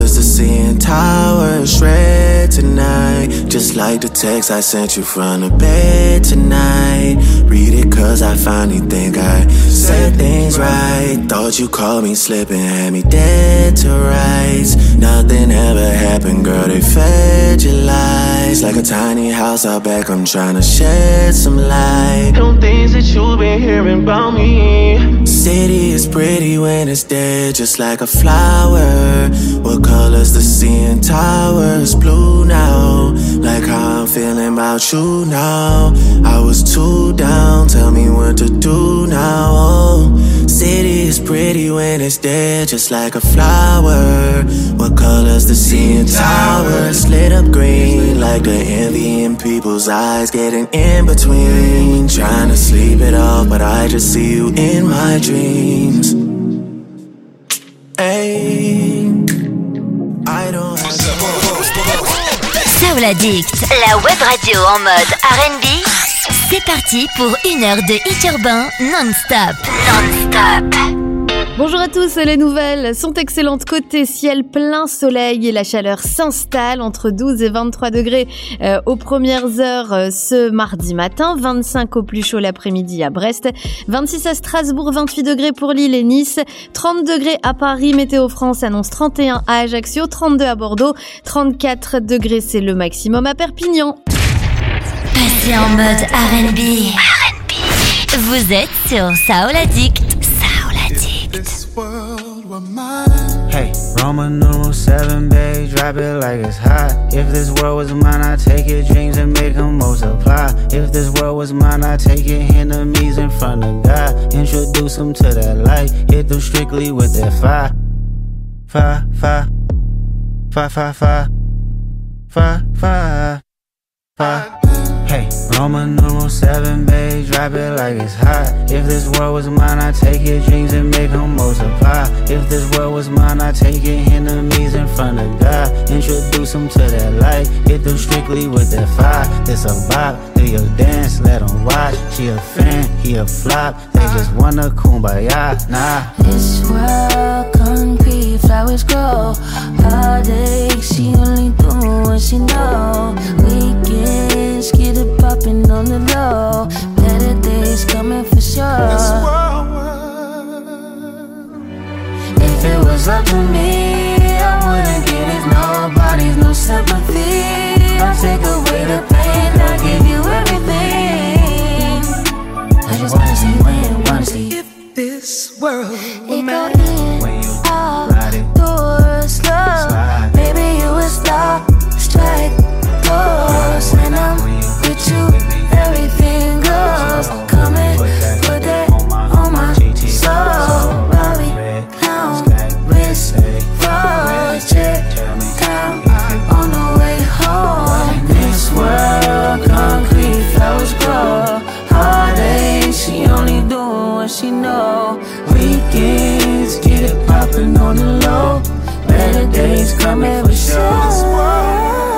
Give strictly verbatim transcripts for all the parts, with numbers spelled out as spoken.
colors the C N Tower is red tonight. Just like the text I sent you from the bed tonight. Read it cause I finally think I said things right. Thought you called me slipping, had me dead to rights. Nothing ever happened, girl, they fed your lies. Like a tiny house out back, I'm trying to shed some light on things that you've been hearing about me. City is pretty when it's dead, just like a flower. What color's the C N Tower? It's blue now. Like how I'm feeling about you now. I was too down, tell me what to do now. Oh, city is pretty when it's dead, just like a flower. What color's the C N Tower? It's lit up green, like the envy in people's eyes, getting in between. Trying to sleep it off, but I just see you in my dreams. Hey, I don't have Soul Addict, la web radio en mode R and B. C'est parti pour une heure de hit urbain non-stop. Non-stop. Bonjour à tous, les nouvelles sont excellentes côté ciel, plein soleil et la chaleur s'installe entre douze et vingt-trois degrés euh, aux premières heures euh, ce mardi matin, vingt-cinq au plus chaud l'après-midi à Brest, vingt-six à Strasbourg, vingt-huit degrés pour Lille et Nice, trente degrés à Paris, Météo France annonce trente et un à Ajaccio, trente-deux à Bordeaux, trente-quatre degrés c'est le maximum à Perpignan. Passez en mode R and B. R and B. Vous êtes sur Soul Addict. Hey, Roman numeral seven, babe, drop it like it's hot. If this world was mine, I'd take your dreams and make them multiply. If this world was mine, I'd take your enemies in front of God. Introduce them to that light, hit them strictly with that fire. Fire, fire, fire, fire, fire, fire, fire, fire. Hey, Roman numeral seven, babe, drop it like it's hot. If this world was mine, I'd take your dreams and make them multiply. If this world was mine, I'd take your enemies in front of God. Introduce them to that light, hit them strictly with that fire. It's a bop, do your dance, let them watch. She a fan, he a flop, they just wanna kumbaya, nah. This world concrete, flowers grow. Heartache, she only do what she know. Weekends, get it poppin' on the low. Better days coming for sure. If it was up to me, I wouldn't give it nobody's no sympathy. I'll take away the pain, I'll give you everything. I just wanna see when, wanna see if this world it go in, out, doors, slow. Maybe you would stop, strike, pose. When I'm with you, everything goes. Come and put that on my soul. Robbie, pound, wrist, froze, check, down, on the way home. This world, concrete, flowers grow. Heartache, she only doing what she know. Weekends, get it poppin' on the low. Better days coming for sure.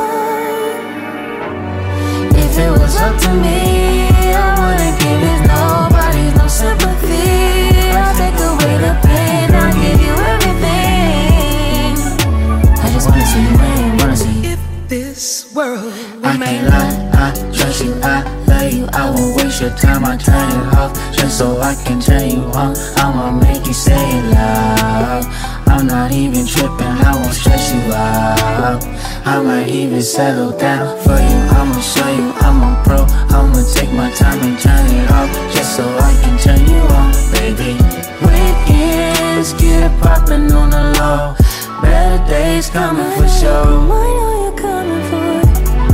If it was up to me, I wouldn't give it nobody's no sympathy. I'll take away the pain, I'll give you everything. I just wanna see you win, wanna see if this world I can't lie, I trust you, I love you. I won't waste your time, I turn it off just so I can turn you on. I'ma make you say it loud. I'm not even tripping, I won't stress you out. I might even settle down for you. I'ma show you I'm a pro. I'ma take my time and turn it off just so I can turn you on, baby. Weekends, get it poppin' on the low. Better days coming for sure. I know you're coming for it.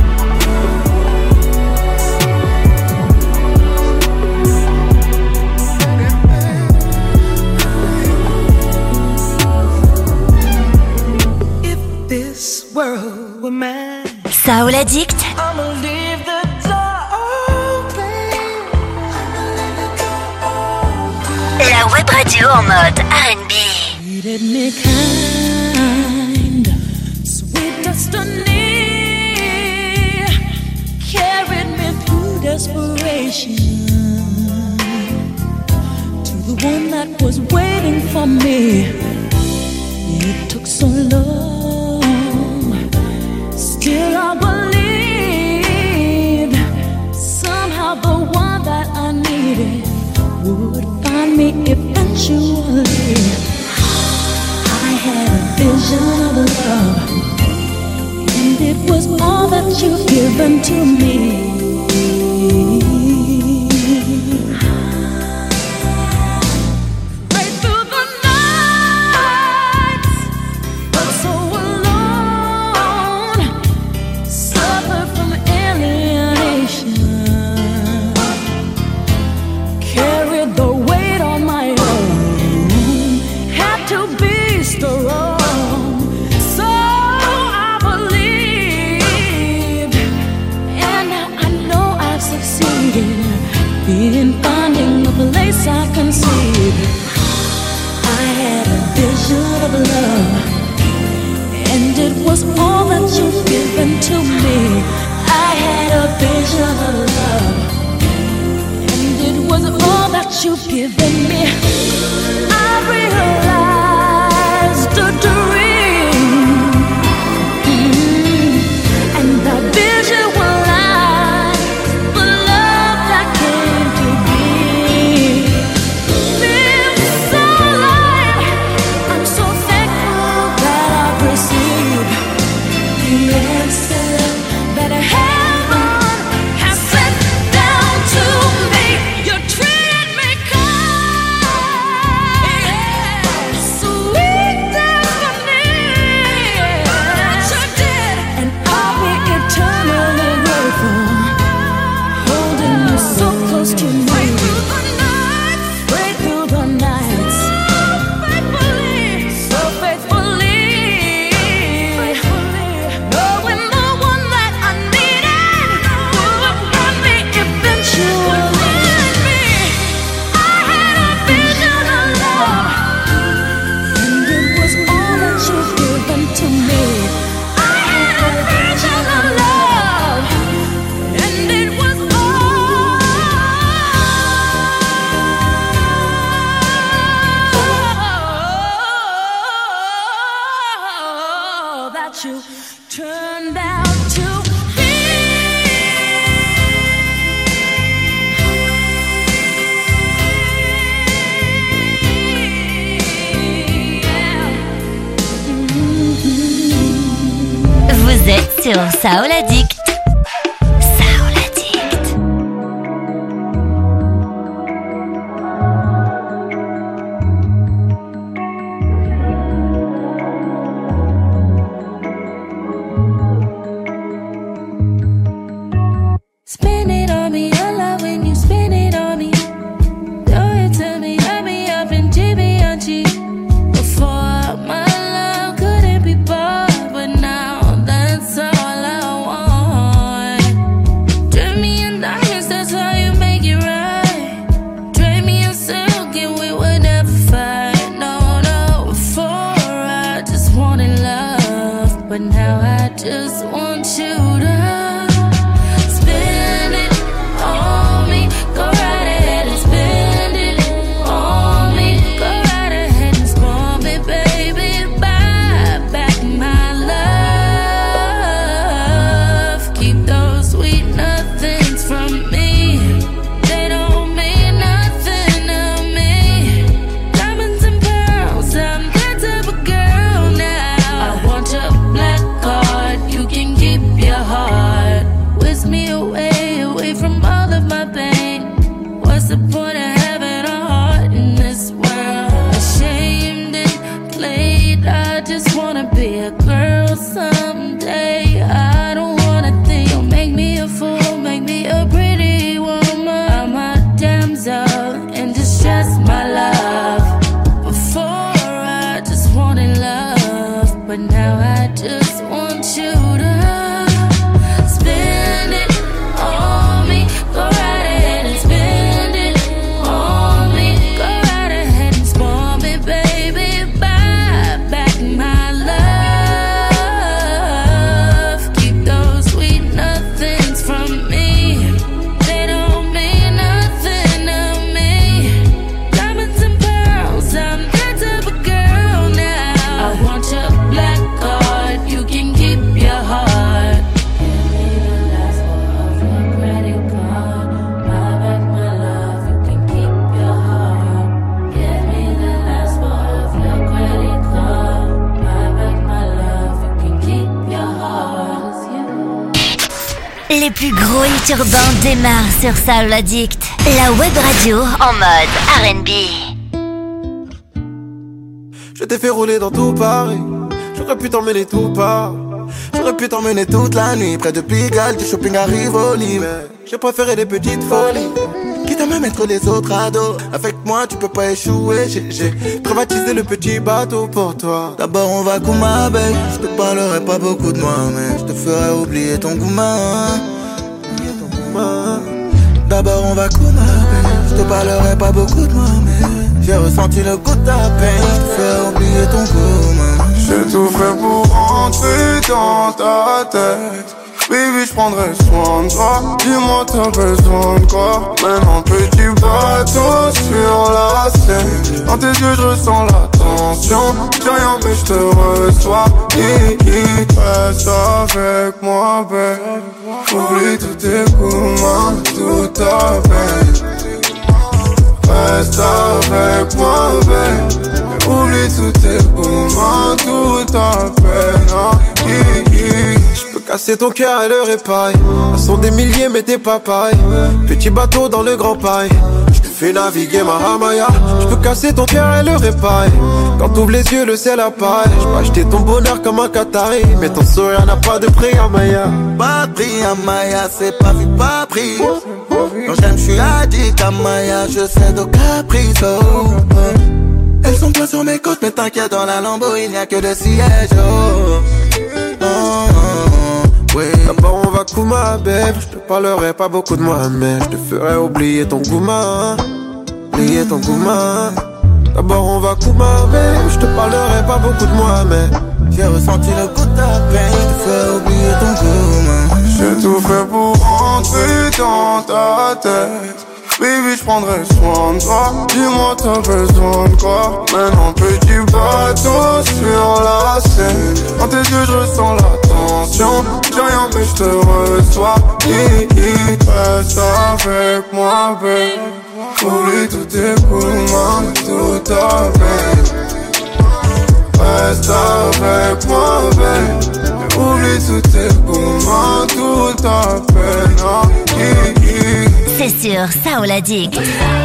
this world were mine. Soul Addict. I'ma leave the door open. La web radio en mode R and B. Treated me kind, sweet destiny carried me through desperation to the one that was waiting for me. It took so long that you've given to me. Right through the nights, but so alone, suffer from alienation, carried the weight on my own, had to be strong. In finding the place I conceived, I had a vision of love, and it was all that you've given to me. I had a vision of love, and it was all that you've given me. I realized a dream, mm-hmm. and that vision was you turned out to be. Yeah. Mm-hmm. Vous êtes sur Soul Addict. Your heart. Les plus gros hits urbains démarrent sur Soul Addict, la web radio en mode R and B. Je t'ai fait rouler dans tout Paris, j'aurais pu t'emmener tout part. J'aurais pu t'emmener toute la nuit près de Pigalle, du shopping à Rivoli. Mais j'ai préféré les petites folies, quitte à me mettre les autres ados. Avec moi tu peux pas échouer, j'ai, j'ai privatisé le petit bateau pour toi. D'abord on va Kouma Bay, je te parlerai pas beaucoup de moi, mais je te ferai oublier ton gourmand. D'abord on va Kouma Bay, je te parlerai pas beaucoup de moi, mais j'ai ressenti le goût de ta peine, je te ferai oublier ton gourmand. J'ai tout fait pour rentrer dans ta tête. Baby, j'prendrai soin de toi. Dis-moi t'as besoin de quoi. Maintenant petit bateau sur la Seine. Dans tes yeux je ressens la tension. J'ai rien mais je te reçois. Reste avec moi, babe. Oublie tous tes coups, toute ta peine. Reste avec moi, babe. Oublie tous tes coups, toute ta peine. Je peux casser ton cœur et le réparer. Elles sont des milliers mais t'es pas pareil. Petit bateau dans le grand paille, je te fais naviguer ma Hamaya. Je peux casser ton cœur et le réparer. Quand t'ouvres les yeux le ciel apparaît. Je peux acheter ton bonheur comme un Qatari, mais ton sourire n'a pas de prix Amaya. Pas de prix Amaya, c'est pas vu, pas pris. Quand j'aime j'suis addict Amaya, je sais de caprice. Oh. Elles sont pleines sur mes côtes, mais t'inquiète, dans la Lambo, il n'y a que des sièges. Oh. Oh, oh, oui. D'abord on va Kouma, babe. Je te parlerai pas beaucoup de moi, mais je te ferai oublier ton gourmand. Oublier ton gourmand. D'abord on va Kouma, babe. Je te parlerai pas beaucoup de moi, mais j'ai ressenti le goût de ta peine, je te ferai oublier ton gourmand. J'ai tout fait pour rentrer dans ta tête. Baby, j'prendrai soin de toi. Dis-moi t'as besoin de quoi. Maintenant petit bateau sur la Seine. Dans tes yeux je ressens la tension. J'ai rien mais je te reçois. Reste avec moi, babe. Oublie tous tes coups, toute ta peine. Reste avec moi, babe. Oublie tous tes coups, toute ta peine. C'est sur Soul Addict.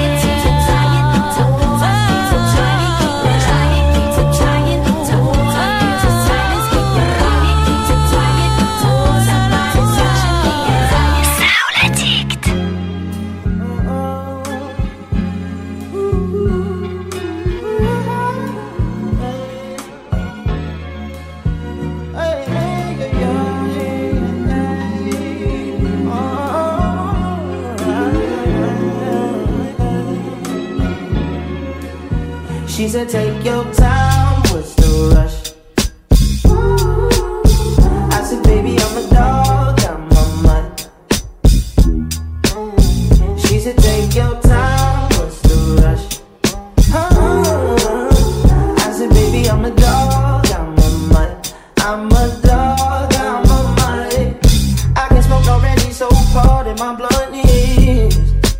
She said, take your time, what's the rush? I said, baby, I'm a dog, I'm a mutt. She said, take your time, what's the rush? I said, baby, I'm a dog, I'm a mutt. I'm a dog, I'm a mutt. I can smoke already, so pardon my bluntness.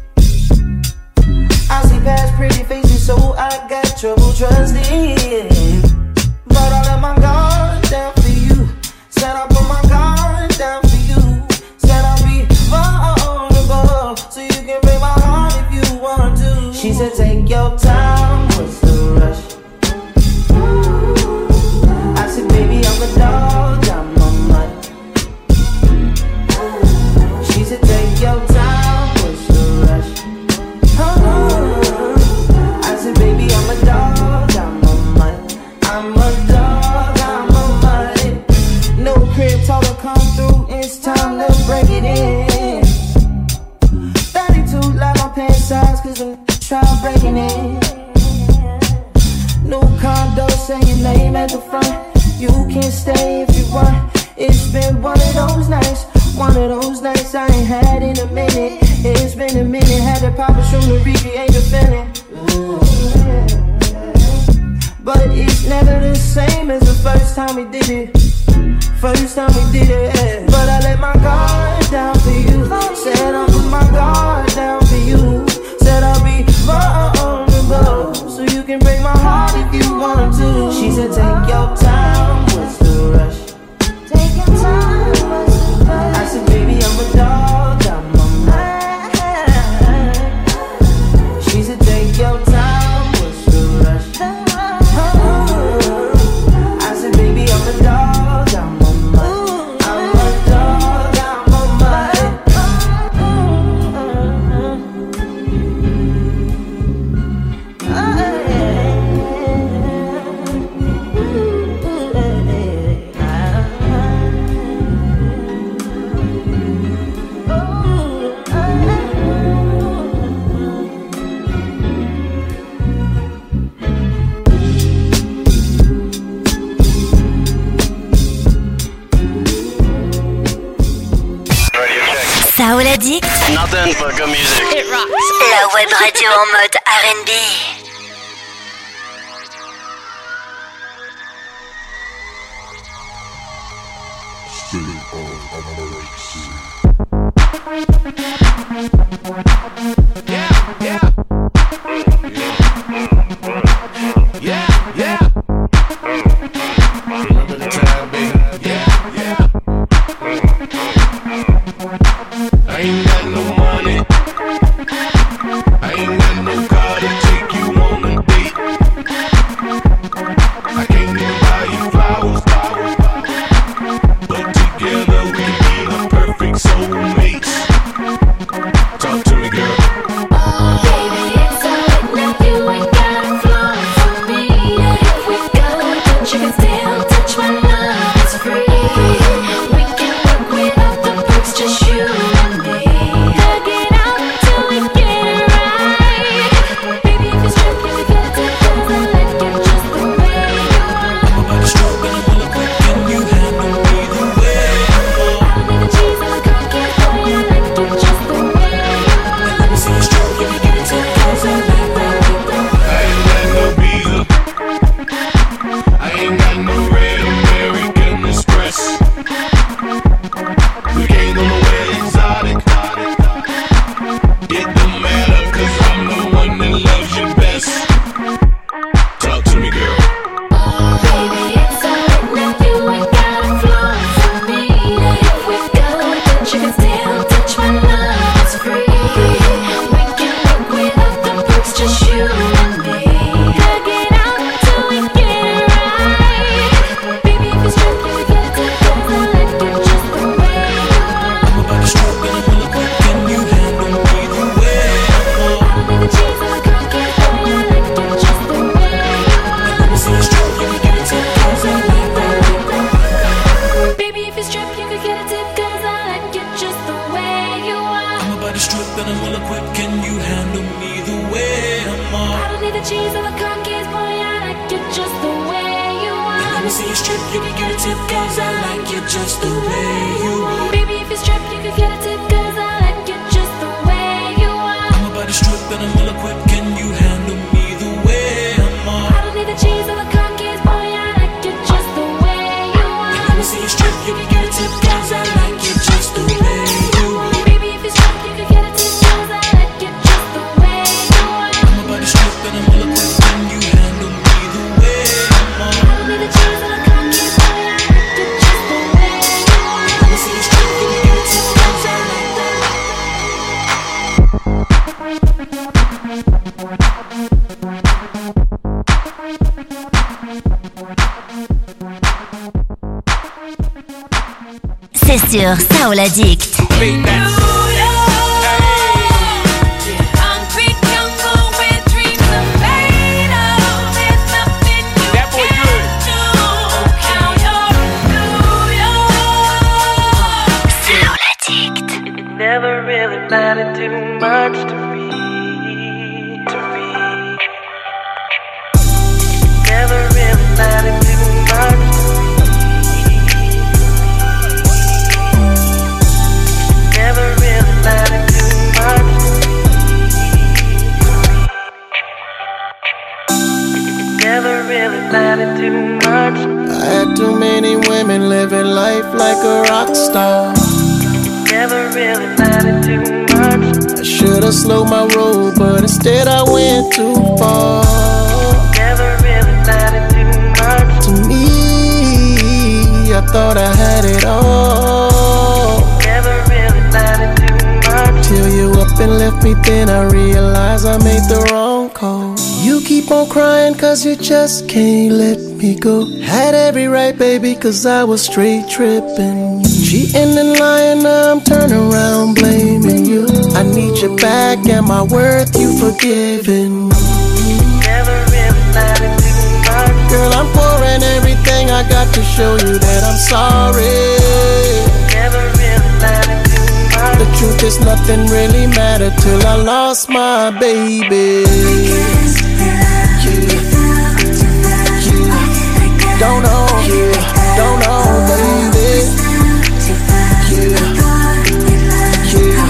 I see past pretty faces, so I got trouble trusting. But I let my guard down for you. Said I put my guard down for you. Said I'll be vulnerable, so you can break my heart if you want to. She said take your time, what's the rush? I said baby I'm a dog, I'm a mutt. She said take your time, what's the rush? I said baby I'm a dog, I'm a mutt. I'm a dog, I'm a mutt. No crib, told her come through, it's time to break it in. thirty-two like my pants size, cause I'm trying breaking it. New condo, say your name at the front. You can stay if you want. It's been one of those nights, one of those nights I ain't had in a minute. It's been a minute, had to pop a shroom to recreate the feeling. But it's never the same as the first time we did it. First time we did it. But I let my guard down for you. Said I'll put my guard down for you. Said I'll be vulnerable, so you can break my heart if you want to. She said take your time, what's the rush? Take your time, what's the rush? I said baby I'm a dog. Soul Addict. Nothing but good music. It rocks. La web radio en mode R and B. Yeah, yeah. Yeah, yeah. Remember the time, baby. Yeah, yeah. I ain't got no money. I ain't got no car to take you on a date. I can't even buy you flowers, flowers, but together we can be the perfect soulmates. Talk to me, girl. Oh, baby, it's alright now. You ain't got a flaw for me. If we go, but you can still touch my love. It's free. We can work without the perks, just you and me. Hug it out till we get it right. Baby, if it's true, you can get it because I like it just the way you are. I'm about to stroke and I'm gonna quick and you handle me the way you are. I don't need the cheese and the cocky boy, I like it just the way you are. Let me see you stroke, you can get it ten cause I like that. I ain't got no visa. I ain't got no red American Express. We ain't on the way exotic. It don't matter cause I'm the one that loves you best. Talk to me, girl. Oh, baby, it's alright now. You ain't got a flaw for me. If we go, but you can still touch my love. It's free. We can work without the perks, just you and me. Hug it out till we get it right. Baby, if it's true, you can get it because I like it just the way you are. I'm about to stroke and I'm gonna quick and you handle me the way you are. I don't need the cheese and the cocky boy, I like it just the way you are. Let me see you stroke, you can get it ten cause I like that. Baby, if it's trip, you could get a tip, cause I like it just the way you are. I'm about to stroke and I'm gonna quick and you handle me the way I'm I on. don't need the cheese or the cookies, boy, I like it just the way you are. Let me see you strip, you can get a tip cause I like it just the way you are. Baby, if it's trip, you could get a tip, cause I like it just the way you are. I'm about to strip and I'm gonna quick and you handle me the way I'm on. I don't need the cheese or the cookies, boy, I like it just the way you are. Let me see you strip, you can get a tip cause I like it just the way you are. Baby, if it's trip, you could get a tip, cause I like it just the way you are. I'm about to strip and I'm gonna quick and you handle me the way I'm on. I don't need the cheese or the cookies, boy, I like it just the way you are. Let me see you strip, you can get a tip cause I like that. C'est sur Soul Addict. Beat that. That boy good. Soul Addict. It never really mattered too much to read, to read. Never really mattered too much to read. Never really mattered too much to read. Never really mattered too much. I had too many women living life like a rock star. Never really mattered too much. I should've slowed my roll, but instead I went too far. Never really mattered too much. To me, I thought I had it all. Never really mattered too much. Till you up and left me, then I realized I made the wrong call. You keep on crying cause you just can't let me go. Had every right, baby, cause I was straight tripping. Cheating and lying, now I'm turning around blaming you. I need you back, am I worth you forgiving? Never really mattered too much. Girl, I'm pouring everything I got to show you that I'm sorry. Never really mattered too much. The truth is nothing really mattered till I lost my baby. Yeah, yeah. Don't know, yeah, don't know, baby. Yeah, yeah.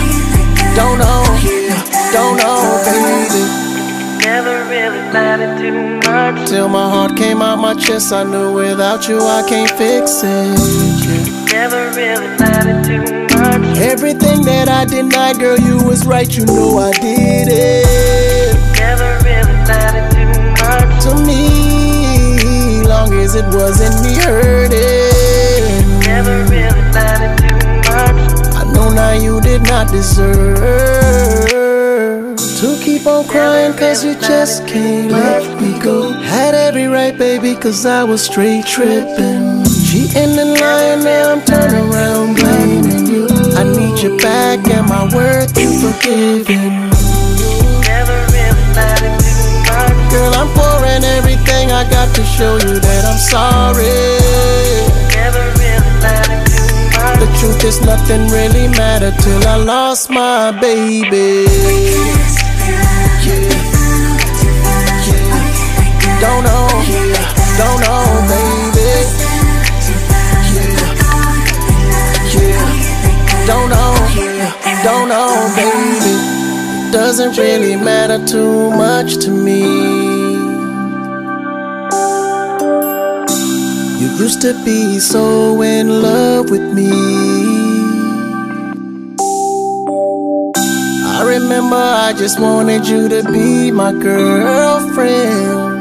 Cause I knew without you I can't fix it. Never really mattered too much. Everything that I denied, girl, you was right, you know I did it. Never really mattered too much to me, long as it wasn't me hurting. Never really mattered too much. I know now you did not deserve to keep on crying cause you just can't let me go. Had every right, baby, cause I was straight tripping. Cheating and lying, now I'm turning around blaming you. I need you back, am I worth you forgiving? Never really mattered too much. Girl, I'm pouring everything I got to show you that I'm sorry. Never really mattered too much. The truth is nothing really mattered till I lost my baby. Yeah, yeah. Don't know, don't know, baby. Don't know, don't know, baby. Doesn't really matter too much to me. You used to be so in love with me. I remember I just wanted you to be my girlfriend.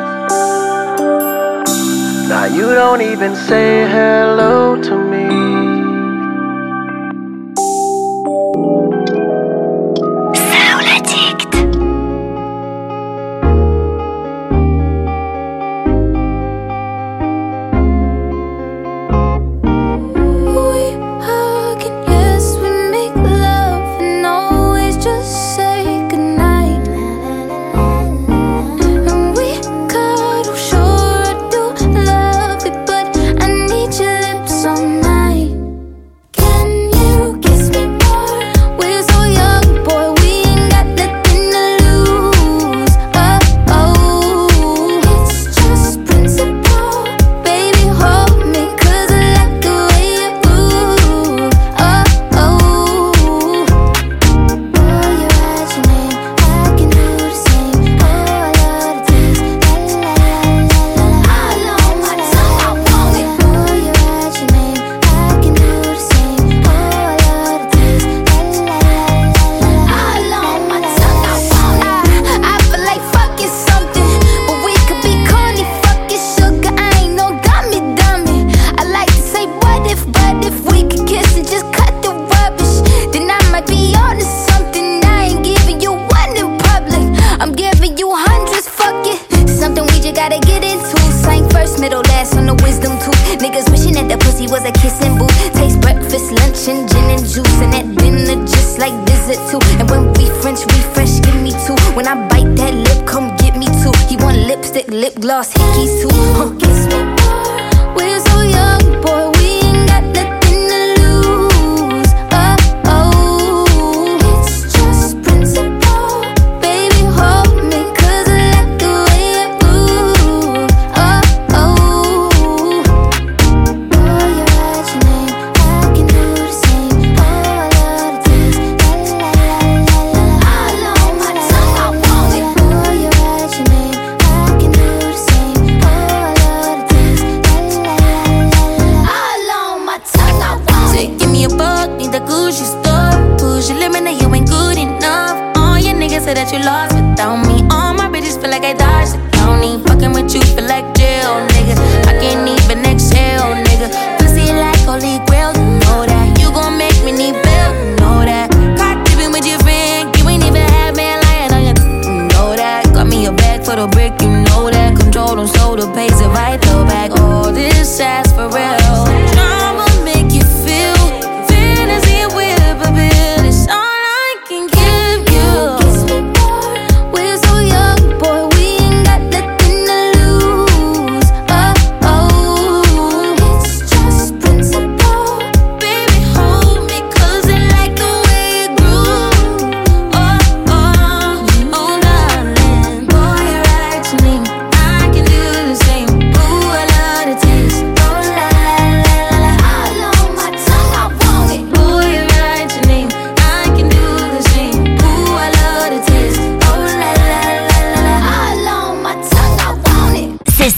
Now you don't even say hello to me.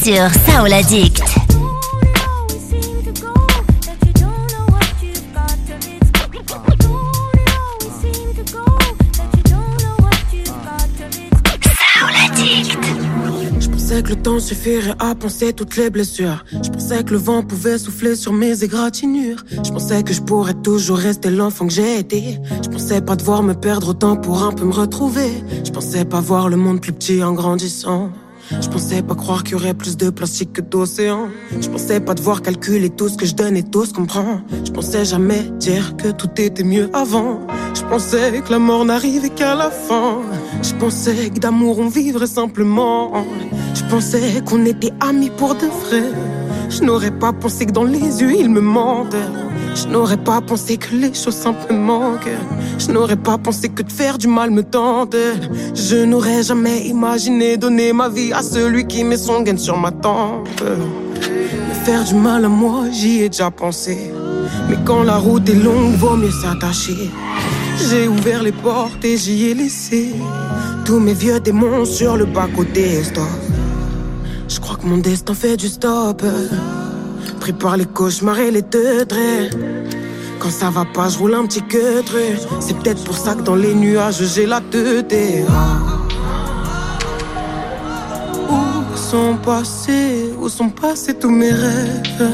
sur Soul Addict. Je pensais que le temps suffirait à penser toutes les blessures. Je pensais que le vent pouvait souffler sur mes égratignures. Je pensais que je pourrais toujours rester l'enfant que j'ai été. Je pensais pas devoir me perdre autant pour un peu me retrouver. Je pensais pas voir le monde plus petit en grandissant. Je pensais pas croire qu'il y aurait plus de plastique que d'océan. Je pensais pas devoir calculer tout ce que je donne et tout ce qu'on prend. Je pensais jamais dire que tout était mieux avant. Je pensais que la mort n'arrivait qu'à la fin. Je pensais que d'amour on vivrait simplement. Je pensais qu'on était amis pour de vrai. Je n'aurais pas pensé que dans les yeux il me mentait. Je n'aurais pas pensé que les choses simplement manquaient. Je n'aurais pas pensé que de faire du mal me tentait. Je n'aurais jamais imaginé donner ma vie à celui qui met son gain sur ma tempe. Me faire du mal à moi, j'y ai déjà pensé. Mais quand la route est longue, vaut mieux s'attacher. J'ai ouvert les portes et j'y ai laissé tous mes vieux démons sur le bas-côté. Stop. Je crois que mon destin fait du stop. Pris par les cauchemars et les teutrés. Quand ça va pas, je roule un petit queutre. C'est peut-être pour ça que dans les nuages j'ai la tête. Où sont passés, où sont passés tous mes rêves?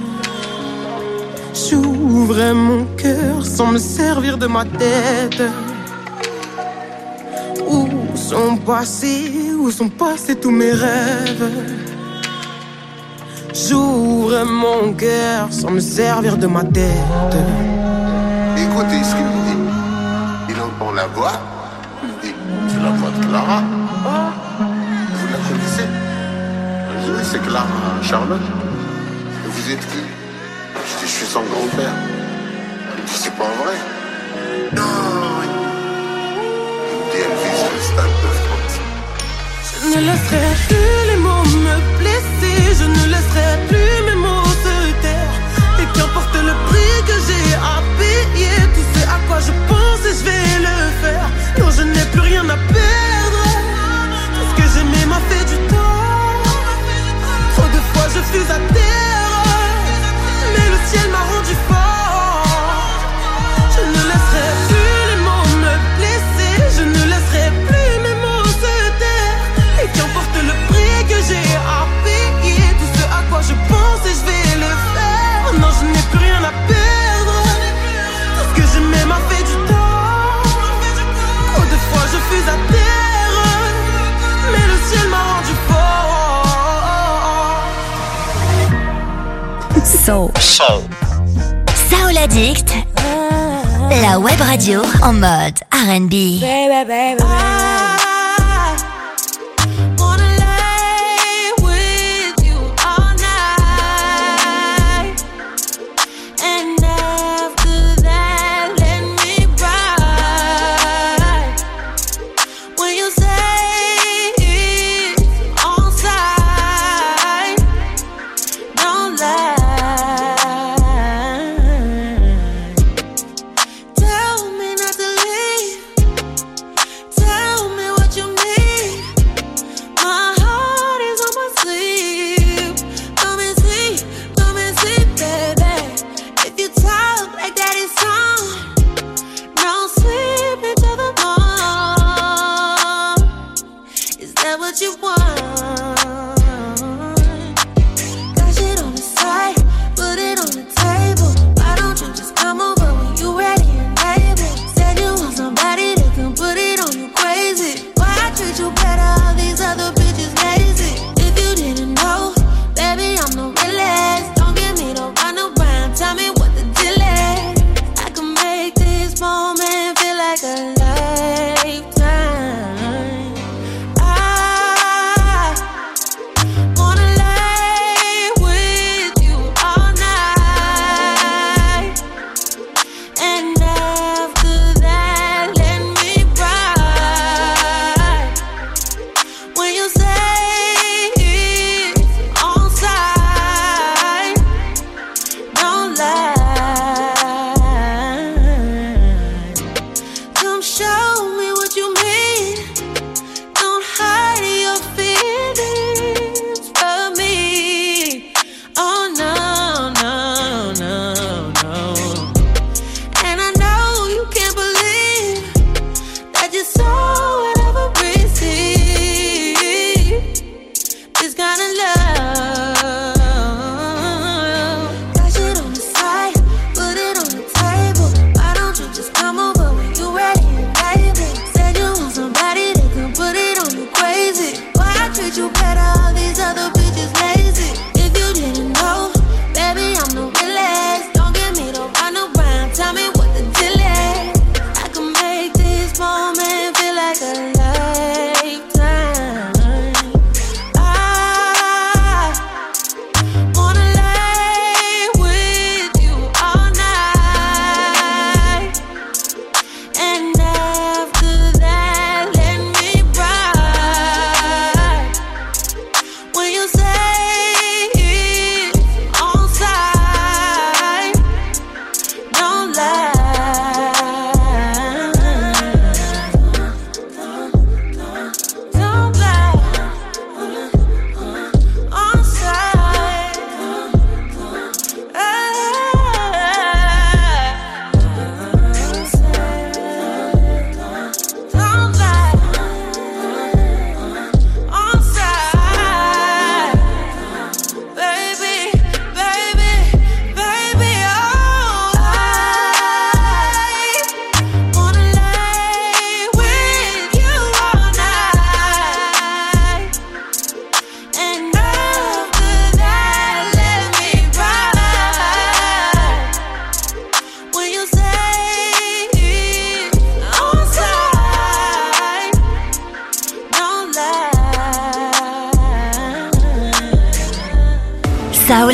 J'ouvrais mon cœur sans me servir de ma tête. Où sont passés, où sont passés tous mes rêves? J'ouvre mon cœur sans me servir de ma tête. Écoutez ce qu'il me dit. Il entend la voix. Il me dit, c'est la voix de Clara. Vous la connaissez? Je dis, c'est Clara Charlotte. Et vous êtes qui? Je dis, je suis son grand-père. Il me dit, c'est pas vrai. Non. Il me dit, elle vit sur le stade de France. Je ne laisserai plus les mots me blesser. Je ne laisserai plus mes mots se taire. Et qu'importe le prix que j'ai à payer, tout ce à quoi je pense et je vais le faire. Non, je n'ai plus rien à perdre. Tout ce que j'aimais m'a fait du tort. Trop de fois je fus à terre, mais le ciel m'a rendu fort. Je ne laisserai plus les mots me blesser. Je ne laisserai plus mes mots se taire. Et qu'importe le prix que j'ai à payer, tout ce à quoi je pense et je vais le faire. Non, je n'ai plus rien à perdre. Tout ce que j'aimais m'a fait du tort. Trop de fois je fus à terre, mais le ciel m'a rendu fort. Soul. Soul. Soul Addict. La web radio en mode R and B. Baby, baby, baby. Tell me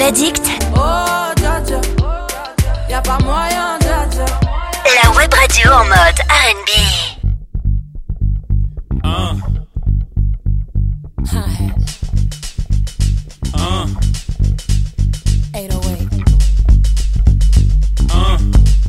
Addict. Oh, dja dja, y'a pas moyen, dja dja. La web radio en mode R and B. Uh. Hi-hat. Uh. eight oh eight. Uh.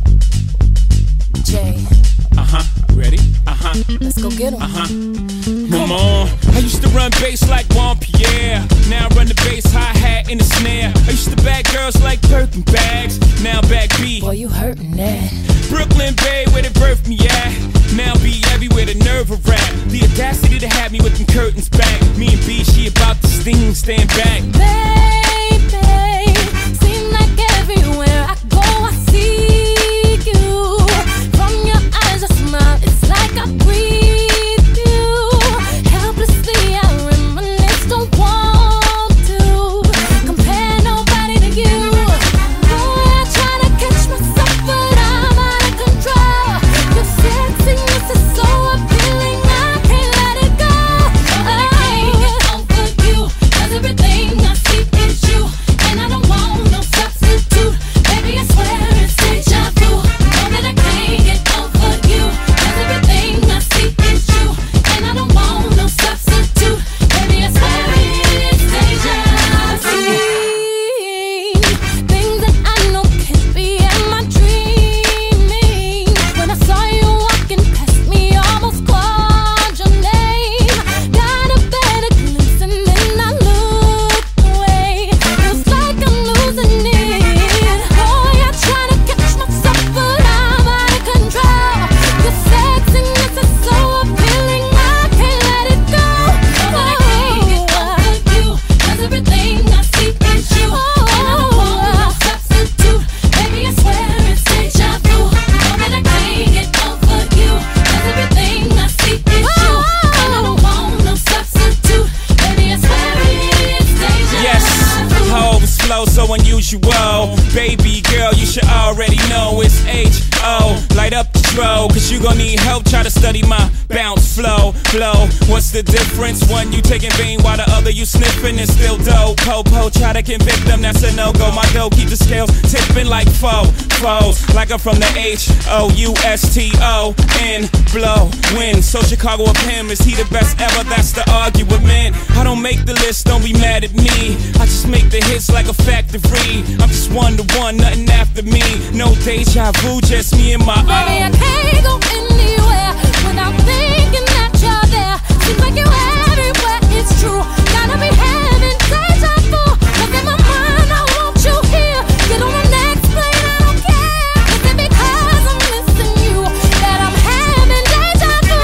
J. Uh-huh. Ready? Uh-huh. Let's go get 'em. Uh-huh. Mama, I used to run bass like Juan Pierre. Now I run the bass, hi-hat, and the snare. I used to bag girls like Birkin bags. Now back B. Boy, you hurtin' that. Brooklyn Bay, where they birthed me at. Now be everywhere, the nerve of rap. The audacity to have me with them curtains back. Me and B, she about to sting, stand back. Baby, seem like everywhere I go, I see you. From your eyes, I smile, it's like I breathe you. Helplessly, I reminisce, don't want to compare nobody to you. Boy, I try to catch myself, but I'm out of control. Your sexiness is so appealing, I can't let it go. I can't get over you, 'cause everything I see is you, and I don't want no substitute. Baby, I swear it's deja vu. Know that I can't get over you, 'cause everything I see is you, and I don't want no substitute. Baby, I swear it's deja vu. Things that I know can't be, am I dreaming? When I saw you walking past me, almost called your name. Got a better glimpse and then I looked away. Feels like I'm losing it. Boy, I try to catch myself, but I'm out of control. Your sexiness is so appealing, I can't let it go. I can't get over you, 'cause everything I see is you, and I don't want no substitute. Baby, I swear it's deja vu. Know that I can't get over you, 'cause everything I see is you, and I don't want no substitute. Baby, I swear it's deja Yes, vu. hoes flow so unusual. Baby girl, you should already know it's H O. Light up the throw, cause you gon' need help. Try to study my bounce flow, flow. What's the difference? One you taking vein while the other you sniffing and still dope. Po-po, try to convict them, that's a no-go. My dough keep the scales tipping like foe, foes. Like I'm from the H O U S T O N, blow, win. So Chicago of him, is he the best ever? That's the argument. I don't make the list, don't be mad at me. I just make the hits like a factory. I'm just one to one, nothing after me. No deja vu, just me and my Baby, I can't go anywhere without thinking that you're there. Seems like you're everywhere, it's true. Gotta be having deja vu, 'cause in my mind I want you here. Get on the next plane, I don't care. 'Cause it's because I'm missing you that I'm having deja vu.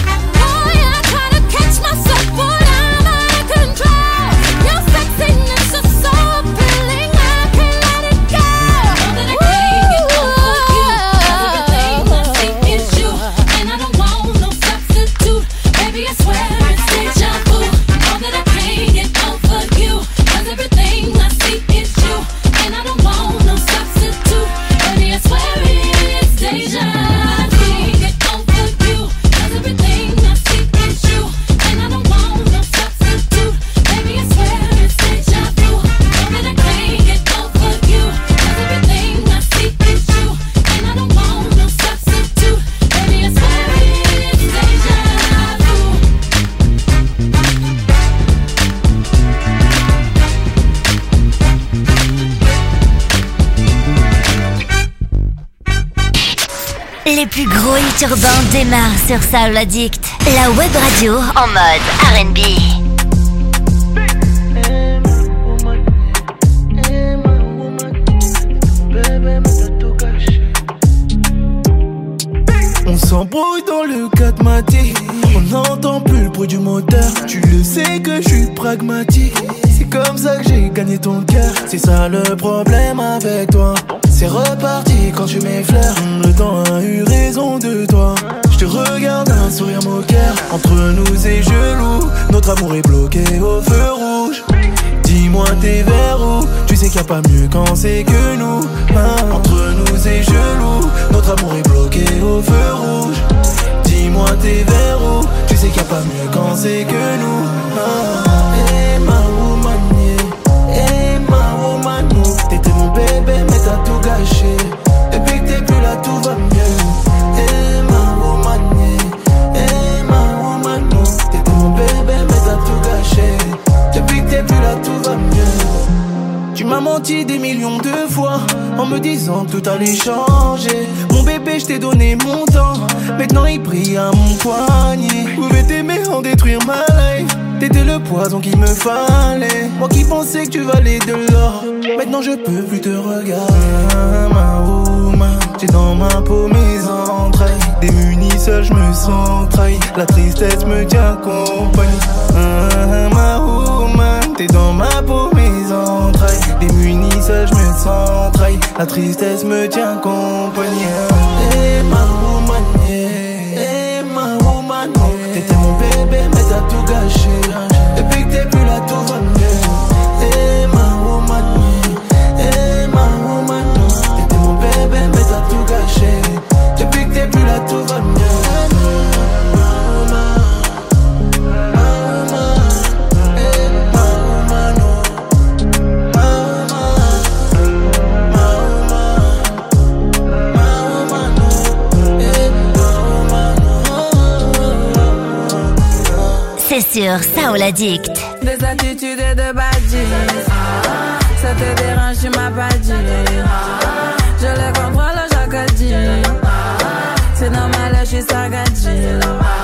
Boy, I try to catch myself, but I'm out of control. Your sexiness is so appealing, I can't let it go. Know that I can't get over you, 'cause everything I see is you, and I don't want no substitute. Baby, I swear it's deja vu. Know that I can't get over you, 'cause everything I see is you, and I don't want no substitute. Baby, I swear it's deja vu. Can't get over you, 'cause everything I see is you, and I don't want no substitute. Baby, I swear it's deja vu. Know that I can't get over you, 'cause everything I see is you, and I don't want no substitute. Baby, I swear it's deja vu. Les plus gros hits urbains démarrent sur Soul Addict. La web radio en mode R and B. On s'embrouille dans le quatre matic. On n'entend plus le bruit du moteur. Tu le sais que je suis pragmatique. C'est comme ça que j'ai gagné ton cœur. C'est ça le problème avec toi. C'est reparti quand tu m'effleures. Le temps a eu raison de toi. Je te regarde un sourire moqueur. Entre nous et gelou, notre amour est bloqué au feu rouge. Dis-moi t'es vers où? Tu sais qu'il n'y a pas mieux quand c'est que nous, hein. Entre nous et gelou, notre amour est bloqué au feu rouge. Dis-moi t'es vers où? Tu sais qu'il n'y a pas mieux quand c'est que nous, hein. Hey ma woman, yeah. Hey ma woman, me disant que tout allait changer. Mon bébé, je t'ai donné mon temps, maintenant il brille à mon poignet. Pouvais t'aimer en détruire ma life. T'étais le poison qu'il me fallait. Moi qui pensais que tu valais de l'or, maintenant je peux plus te regarder. Ma woman, j'ai dans ma peau mes entrailles. Démuni seul je me sens trahi. La tristesse me tient compagnie. Ah, ma woman, t'es dans ma peau mes entrailles. Démuni seul je me sens trahi. La tristesse me tient compagnie. Hey ma woman, yeah. Hey ma woman, yeah. T'étais mon bébé mais t'as tout gâché. Depuis que t'es plus là tout va mieux. Hey ma woman, yeah. Hey ma woman, t'étais mon bébé mais t'as tout gâché. Depuis que t'es plus là tout va mieux. C'est sur Soul Addict. Des attitudes et de badges. Ça te dérange, tu m'as pas dit. Je les contrôle chaque dit. C'est normal, je suis sagadji.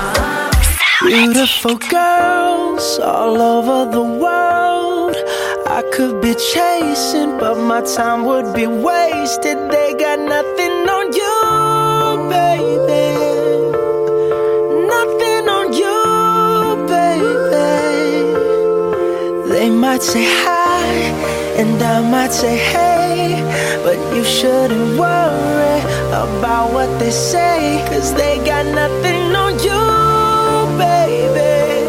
Beautiful girls all over the world. I could be chasing, but my time would be wasted. They got nothing on you, baby. Nothing on you, baby. They might say hi, and I might say hey, but you shouldn't worry about what they say, 'cause they got nothing on you, baby.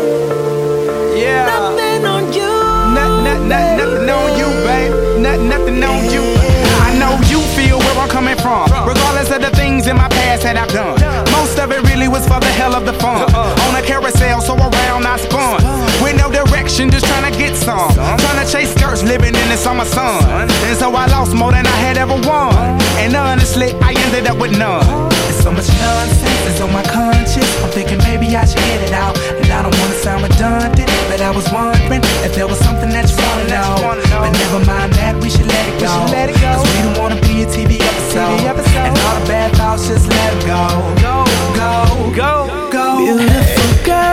Yeah. Nothing on you. Not, not, not, nothing on you, babe. Not, nothing on you. I know you feel where I'm coming from, regardless of the things in my past that I've done. Most of it really was for the hell of the fun. On a carousel, so around I spun. With no direction, just trying to get some. Trying to chase skirts, living in the summer sun. And so I lost more than I had ever won. And honestly, I ended up with none. There's so much nonsense that's on my conscience. I'm thinking maybe I should get it out. And I don't wanna sound redundant, but I was wondering if there was something that you wanna know. But never mind that, we should let it go. Cause we don't wanna be a T V episode. And all the bad thoughts, just let it go. Go, go, go, go. Beautiful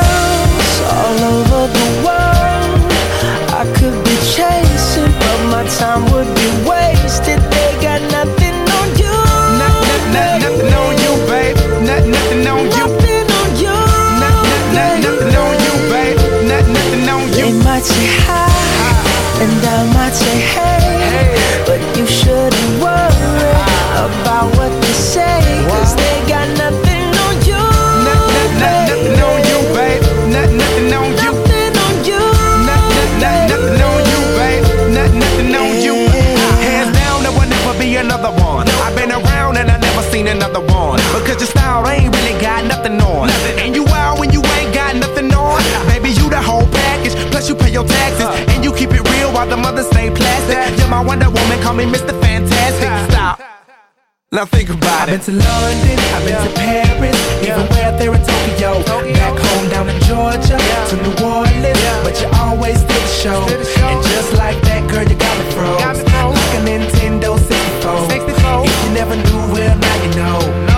girls all over the world. I could be chasing, but my time would be wasted. They got nothing on you. Not, not, not, nothing on you, babe. Not, nothing on you. Nothing on you. Not, not, not, nothing on you, babe. Not, nothing on you. They might say hi, and I might say hey, but you shouldn't worry about what they say, 'cause they got nothing on you. Not, not, not, nothing on you, babe. Not, nothing on you. Nothing on you. Not, not, not, nothing on you, babe. Not, nothing on you. Hands down, there will never be another one. I've been around and I never seen another one. Because your style ain't really got nothing on. And you wild when you ain't got nothing on. Baby, you the whole package. Plus you pay your taxes. And you keep it real while the mothers stay plastic. You're my Wonder Woman, call me Mister Fantastic. Stop. Now think about it. I've been to London, I've been to Paris, even where there in Tokyo. Back home down in Georgia, to New Orleans, but you always did the show. And just like that, girl, you got me froze. Like a Nintendo sixty-four. If you never knew, well now you know.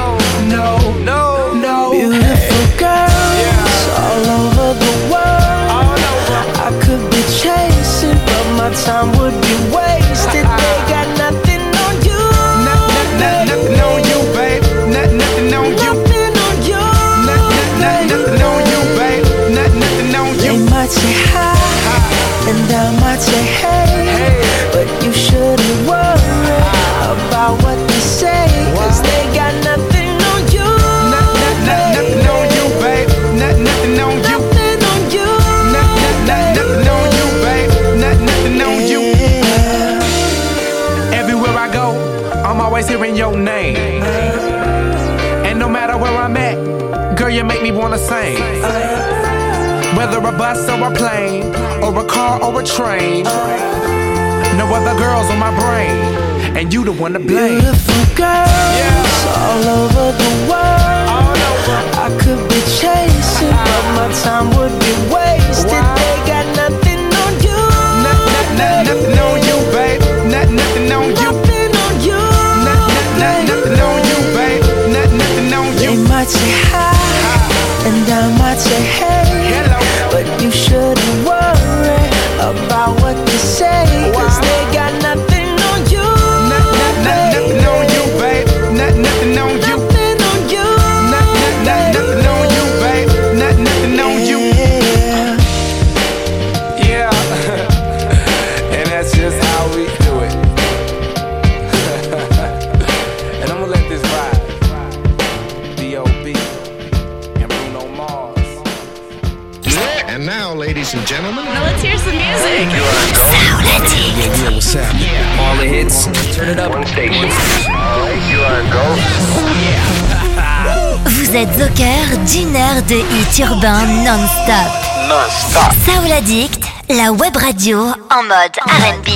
No, no, no. Beautiful girls all over the world. I could be chasing, but my time would be wasted. They got nothing on you. Not, not, not, nothing on you, babe. Not, nothing on you. Nothing on you. Not, not, not, nothing on you, babe. Not, nothing on you. They might say hi, and I might say hey, but you shouldn't worry about what they say, 'cause they got nothing on you. Not, not, not, nothing on you, babe. Not, nothing on you. Nothing on you. Not, not, not, nothing on you, babe. Not, nothing on you. Everywhere I go, I'm always hearing your name. And no matter where I'm at, girl, you make me wanna sing. Whether a bus or a plane, or a car or a train, no other girls on my brain, and you the one to blame. Beautiful girls yeah. all over the world. All over. I could be chasing, but my time would be wasted. Wow. They got nothing on you. Not, not, not, nothing on you, babe. Not, nothing on you. Nothing on you. ladies and gentlemen. Now let's hear some music. Yeah, yeah, what's happening? All the hits, turn it up. One station. Alright, you are go. Vous êtes au cœur d'une heure de hits urbains non-stop. Non-stop. Soul Addict, la web radio en mode R and B.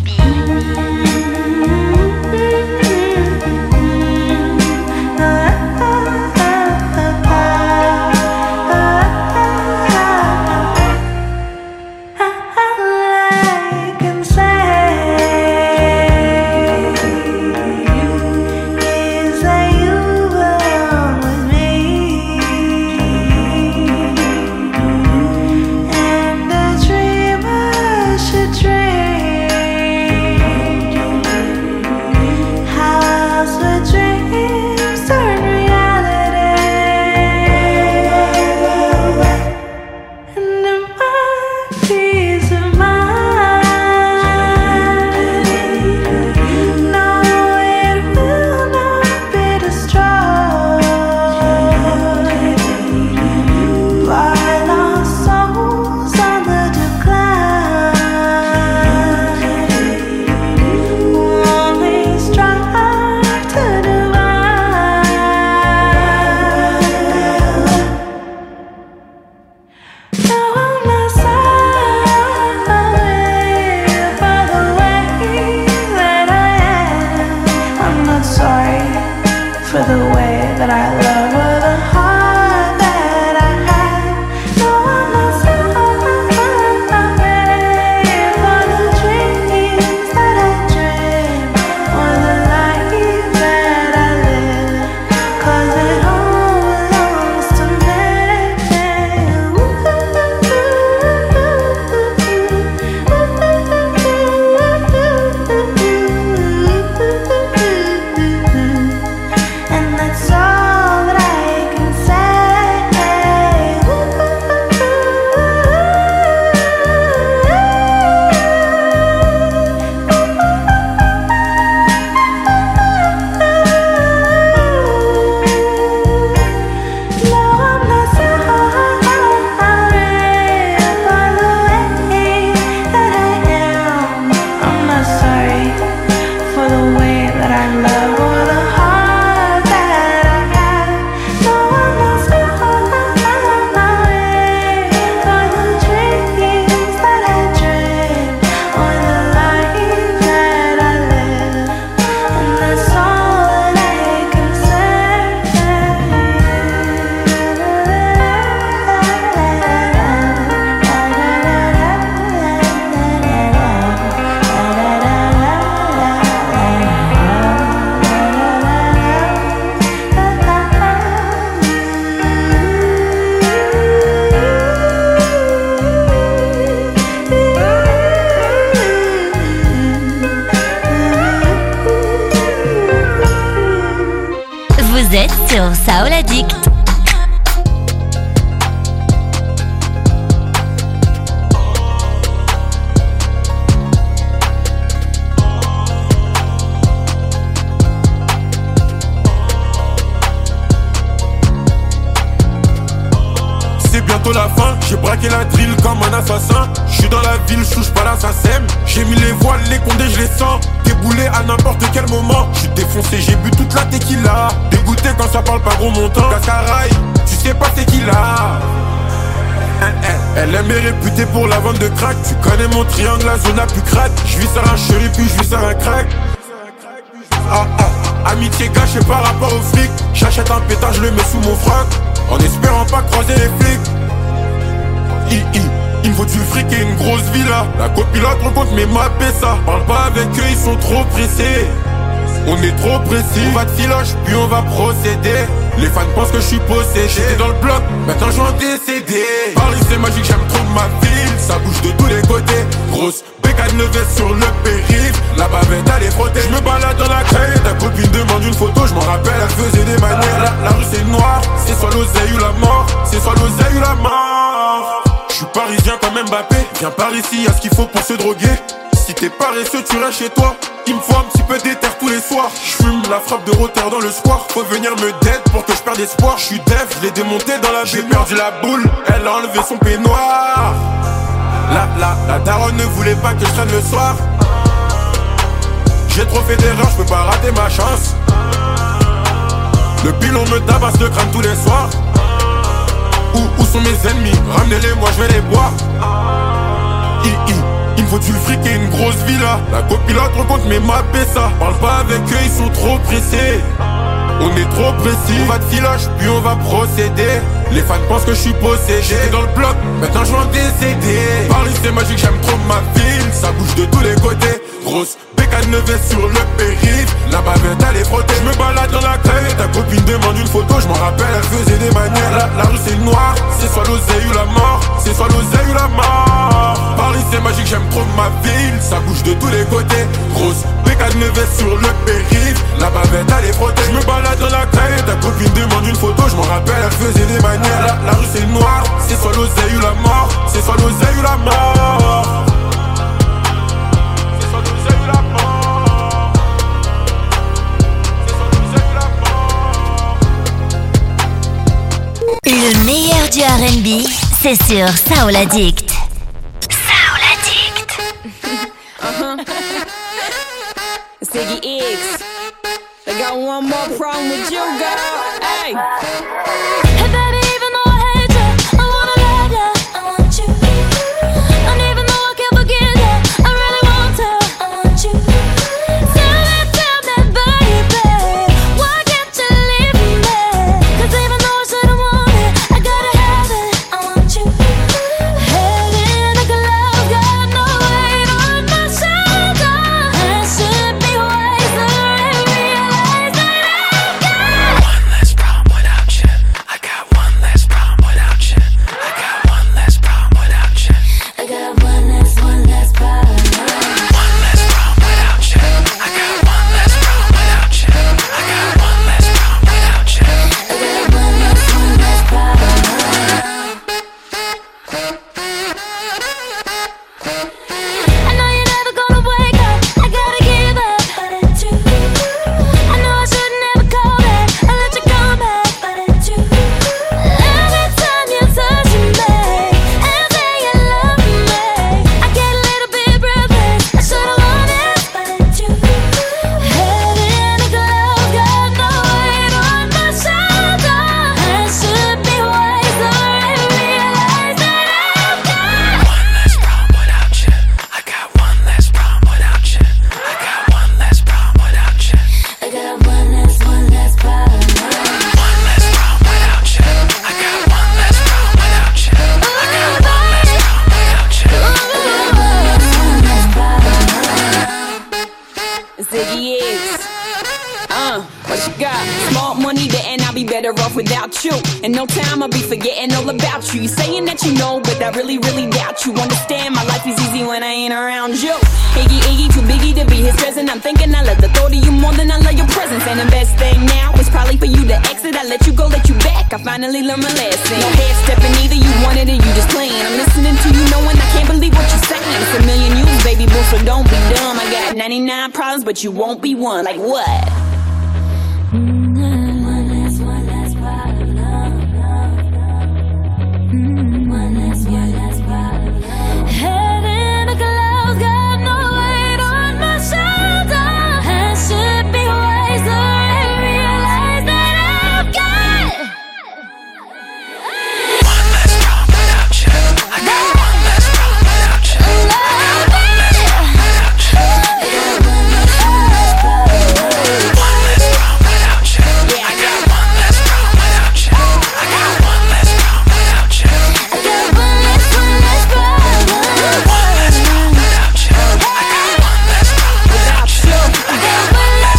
sur Soul Addict. C'est bientôt la fin, j'ai braqué la drill comme un assassin. J'suis dans la ville, j'touche pas l'assassin. J'ai mis les voiles, les condés, je les sens. Déboulé à n'importe quel moment. J'suis défoncé, j'ai bu toute la tequila. Dégoûté quand ça parle pas gros montant. Cascaraï, tu sais pas c'est qui là. Elle est mes réputée pour la vente de crack. Tu connais mon triangle, la zone la plus crade. J'vis sur un chéri puis j'vis sur un crack. Ah ah, amitié gâchée par rapport au fric. J'achète un pétard, je le mets sous mon froc. En espérant pas croiser les flics. I, I, il me faut du fric et une grosse villa. La copilote rencontre mes mappés ça. Parle pas avec eux, ils sont trop pressés. On est trop précis. On va de filoche, puis on va procéder. Les fans pensent que je suis possédé. J'étais dans le bloc, maintenant j'en décédé. Paris c'est magique, j'aime trop ma ville. Ça bouge de tous les côtés. Grosse bécane levée sur le périph'. La bavette elle est frottée. Je me balade dans la caille. Ta copine demande une photo, je m'en rappelle, elle faisait des manières. La, la rue c'est noir, c'est soit l'oseille ou la mort. C'est soit l'oseille ou la mort. Je suis parisien comme Mbappé. Viens par ici, y'a ce qu'il faut pour se droguer. Si t'es paresseux, tu restes chez toi. Il me faut un petit peu d'éther tous les soirs. J'fume la frappe de rotter dans le square. Faut venir me dead pour que je perde espoir. J'suis def, je l'ai démonté dans la baie. J'ai perdu la boule, elle a enlevé son peignoir. La, la, la daronne ne voulait pas que je traîne le soir. J'ai trop fait d'erreurs, je peux pas rater ma chance. Le pilon me tabasse le crâne tous les soirs. Où, où sont mes ennemis? Ramenez-les, moi je vais les boire. I, I, il me faut du fric et une grosse villa. La copilote rencontre mes mappés ça. Parle pas avec eux, ils sont trop pressés. On est trop précis. On va de filoche, puis on va procéder. Les fans pensent que je suis possédé. J'étais dans le bloc, maintenant je vais en décéder. Paris c'est magique, j'aime trop ma ville. Ça bouge de tous les côtés. Grosse bécane nevée sur le périph'. La bavette elle est frottée. Je me balade dans la crème. Ta copine demande une photo, je m'en rappelle, elle faisait des manières. La, la rue c'est noir, c'est soit l'oseille ou la mort. C'est soit l'oseille ou la mort. Paris c'est magique, j'aime trop ma ville. Ça bouge de tous les côtés. Grosse bécane nevée sur le périph'. La bavette elle est frottée. Je me balade dans la crème. Ta copine demande une photo, je m'en rappelle, elle faisait des manières. La, la rue c'est noir, c'est soit l'oseille ou la mort. C'est soit l'oseille ou la mort. C'est soit l'oseille ou la mort. C'est soit l'oseille ou la mort. Le meilleur du R and B, c'est sur Soul Addict. Soul Addict. Uh-huh. Ziggy X. I got one more problem with you, girl. Hey. Hey baby, even though I hate you, I wanna love you, I want you. And even though I can't forget you, I really want to, I want you. Tell me, tell me, baby, why can't you leave me? Cause even though I shouldn't want it, I gotta have it, I want you. Head in a glove, got no weight on my shoulder. I should be wiser and realize that I've got One less problem without you. I got one less problem without you. I got one less problem without you. I got one less, one less problem. One less problem without you. I got one less problem without you. I got one less problem without you. I got one less, one less problem. I know you're never gonna wake up, I gotta give up, but it's you. I know I should never call back, I let you come back, but it's you. Every time you touch me and say you love me, I get a little bit breathless, I should've known it, but it's you. Head in a glove, got no weight on my shoulder. I should be wiser and realize that I've got One less problem without you. I got one less problem without you. I got one less problem without you. I got one less, one less problem. One less problem without you. I got one less problem without you. I got one less problem without you. Ziggy X. Uh, what you got? Small money there and I'll be better off without you. In no time I'll be forgetting all about you. You saying that you know, but I really, really doubt you. Understand my life is easy when I ain't around you. Iggy, Iggy, too biggie to be his present. I'm thinking I love the thought of you more than I love your presence. And the best thing now is probably for you to exit. I let you go, let you back. I finally learned my lesson. No head stepping either, you wanted it, you just playing. I'm listening to you knowing I can't believe what you're saying. It's a million you, baby boo, so don't be dumb. I got ninety-nine problems, but you won't be one. Like what? One less, one less problem. One less, one less problem. Head in a glove, got no weight on my shoulder. I should be wiser and realize that I've got One less problem without you. I got one less problem without you. I got one less problem without you. one less, one less problem. One less problem without you. I got one less problem without you. I got one less problem without you. I got one less, one less problem. One less problem without you. I got one less problem without you. I got one less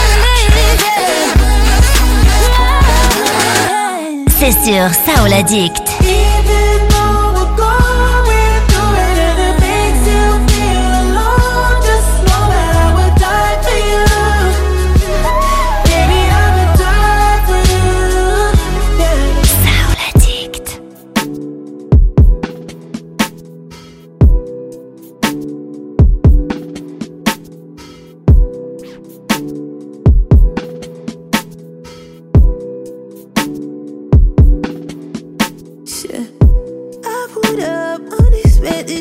problem. C'est sur Soul Addict. Even though we're going through it and it makes you feel alone, just know that I would die for you. Baby, I would die for you. Yeah. Soul Addict. Should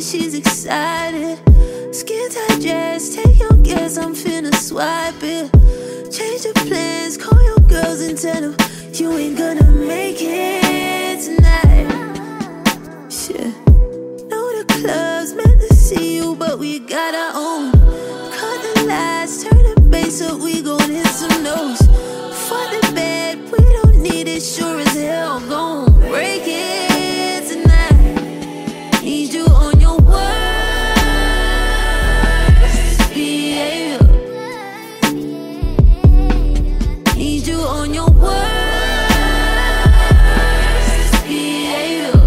she's excited. Skin tight dress, take your guess, I'm finna swipe it. Change the plans, call your girls and tell them you ain't gonna make it tonight. Shit. Know the club's meant to see you, but we got our own. Cut the lights, turn the bass up, we gon' hit some notes. Fuck the bed, we don't need it, sure as hell gon' break it tonight. Need you on your worst behavior. Need you on your worst behavior.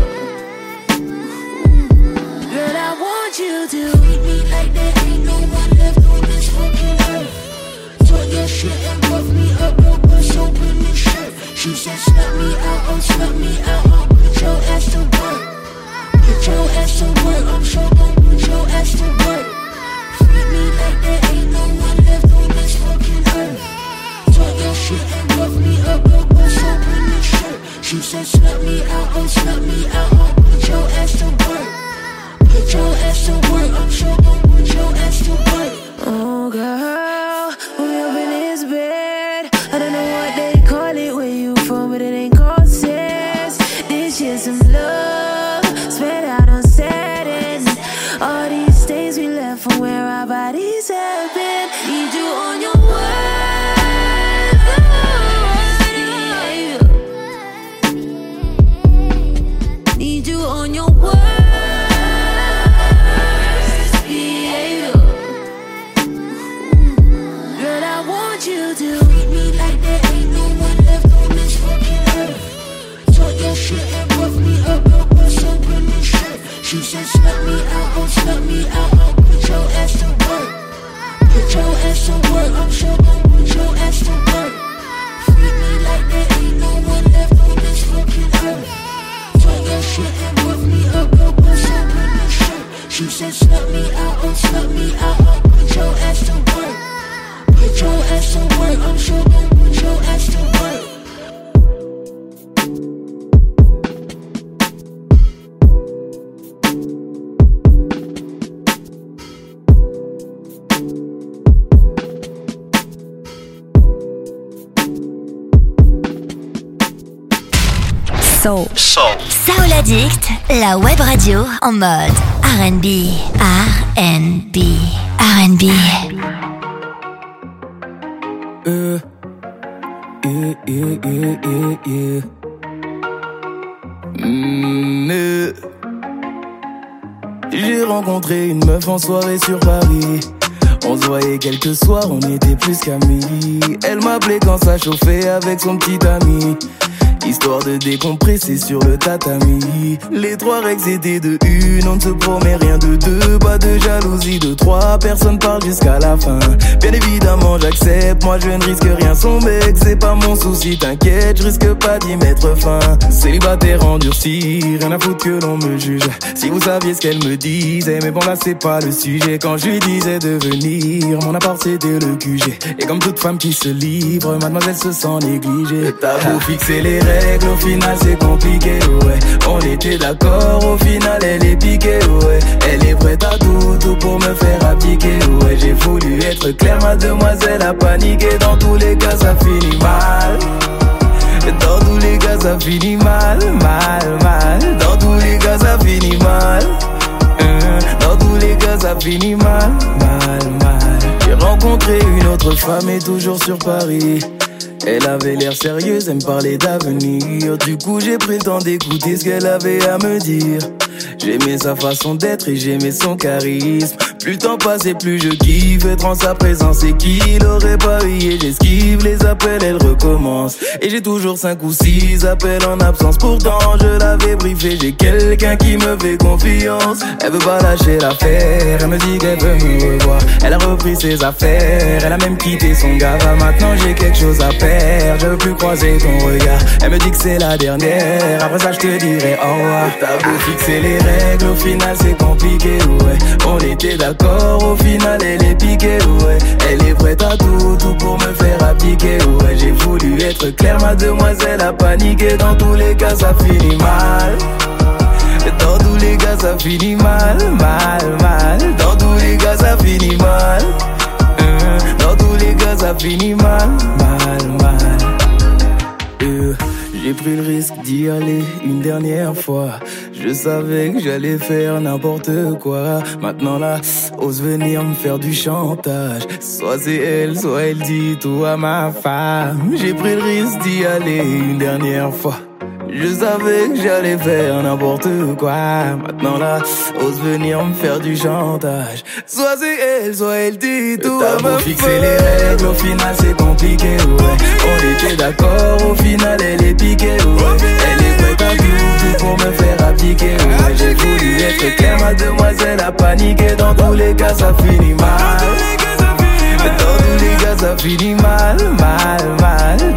Girl, I want you to treat me like there ain't no one left on this fucking earth. Talk your shit and rough me up, no bust open this shit. She said snap me out, oh snap me out, oh put your ass to work. Put your ass to work, I'm sure gon' put your ass to work. Treat me like there ain't no one left on this fucking earth. Talk your shit and rough me up, no bust open this shit. She said snap me out, oh snap me out, oh put your ass to work. Put your ass to work, I'm sure gon' put your ass to work. Oh girl, we up in this bed. I don't know what they call it where you from, but it ain't called sex. This shit's some love, spread out on Saturn. All these days we left from where our bodies have been. Need you on your worst behavior. Need you on your worst behavior. Girl, I want you to treat me like there ain't no one left on this fucking earth. Talk your shit and rough me up, no bust open this shit. She said snap me out, oh snap me out, oh put your ass to work. Put your ass to work, I'm sure gon' put your ass to work. Treat me like there ain't no one left on this fucking earth. Talk your shit and rough me up, no bust open this shit. She said snap me out, oh snap me out, oh put your ass to work. Put your ass to work, I'm sure gon' put your ass to work. Soul. Soul. Soul Addict, la web radio en mode R and B. R and B. R and B. Uh, yeah, yeah, yeah, yeah, yeah. Mm, euh. J'ai rencontré une meuf en soirée sur Paris. On se voyait quelques soirs, on était plus qu'amis. Elle m'appelait quand ça chauffait avec son petit ami, histoire de décompresser sur le tatami. Les trois règles étaient de une, on ne se promet rien de deux. Pas de jalousie de trois, personne parle jusqu'à la fin. Bien évidemment j'accepte, moi je ne risque rien. Son mec c'est pas mon souci, t'inquiète, je risque pas d'y mettre fin. Célibataire endurci, rien à foutre que l'on me juge. Si vous saviez ce qu'elle me disait, mais bon là c'est pas le sujet. Quand je lui disais de venir, mon appart c'était le Q G. Et comme toute femme qui se livre, mademoiselle se sent négligée. T'as beau fixer les règles, au final c'est compliqué, ouais. On était d'accord, au final elle est piquée, ouais. Elle est prête à tout, tout pour me faire appliquer, ouais. J'ai voulu être clair, mademoiselle a paniqué. Dans tous les cas ça finit mal. Dans tous les cas ça finit mal, mal, mal. Dans tous les cas ça finit mal. Dans tous les cas ça finit mal, mal, mal. J'ai rencontré une autre femme et toujours sur Paris. Elle avait l'air sérieuse, elle me parlait d'avenir. Du coup j'ai pris le temps d'écouter ce qu'elle avait à me dire. J'aimais sa façon d'être et j'aimais son charisme. Plus le temps passait, plus je kiffe être en sa présence. Et qui l'aurait pas eu, et j'esquive les appels, elle recommence. Et j'ai toujours cinq ou six appels en absence. Pourtant je l'avais briefé, j'ai quelqu'un qui me fait confiance. Elle veut pas lâcher l'affaire, elle me dit qu'elle veut me revoir. Elle a repris ses affaires, elle a même quitté son gars. Maintenant j'ai quelque chose à faire, je veux plus croiser ton regard. Elle me dit que c'est la dernière, après ça je te dirai au revoir. T'as beau fixer les règles, au final c'est compliqué, ouais. On était d'accord, au final elle est piquée, ouais. Elle est prête à tout, tout pour me faire appliquer, ouais. J'ai voulu être clair, mademoiselle a paniqué. Dans tous les cas ça finit mal. Dans tous les cas ça finit mal, mal, mal. Dans tous les cas ça finit mal. Dans tous les cas ça finit mal, mal, mal. euh, J'ai pris le risque d'y aller une dernière fois. Je savais que j'allais faire n'importe quoi. Maintenant là, ose venir me faire du chantage. Soit c'est elle, soit elle dit tout à ma femme. J'ai pris le risque d'y aller une dernière fois. Je savais que j'allais faire n'importe quoi. Maintenant là, ose venir me faire du chantage. Soit c'est elle, soit elle dit tout à ma femme. Fixer les règles, au final c'est compliqué, ouais. On était d'accord, au final elle est piquée, ouais. Elle est prête à tout, tout pour me faire appliquer, ouais. J'ai voulu être clair, ma demoiselle a paniqué. Dans tous les cas ça finit mal. Dans tous les cas ça finit mal.